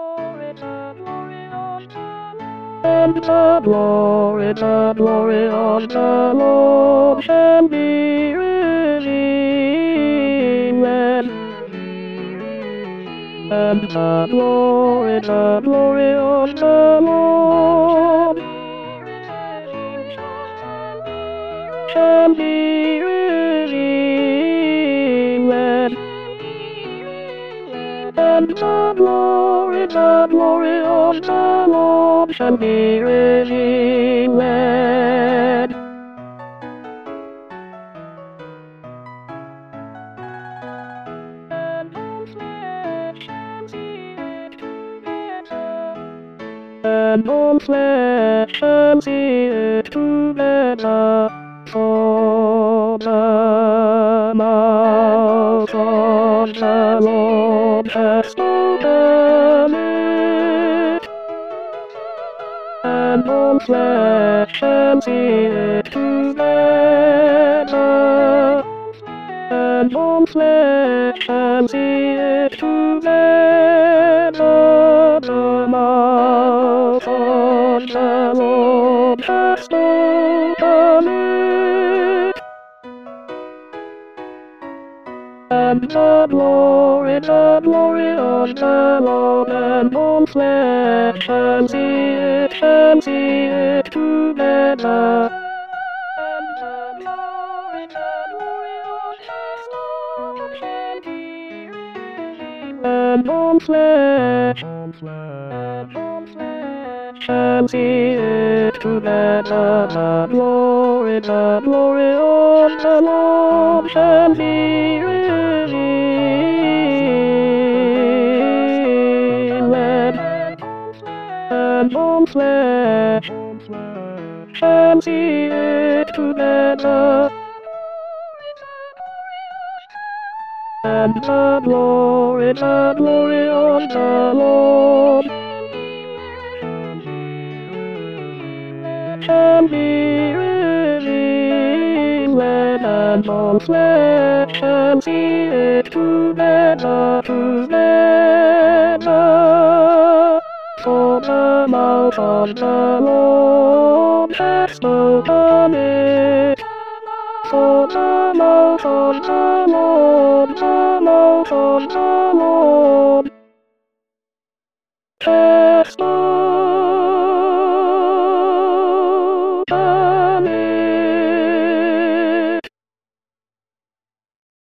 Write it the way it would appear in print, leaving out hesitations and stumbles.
And the glory of the Lord shall be revealed. And the glory of the Lord shall be revealed. And the glory of the Lord shall be revealed. And all flesh shall see it together, for the mouth of the Lord has spoken it. And all flesh shall see it together, and all flesh shall see it together. The mouth of the Lord has spoken it. And the glory of the Lord, and all flesh shall see it together. And the glory of the Lord shall be revealed. And all flesh shall see it together. The glory of the Lord shall be revealed. And all flesh shall see it together. And the glory of the Lord shall be revealed. And all flesh shall see it together. For the mouth of the Lord has spoken it. For the mouth of the Lord has spoken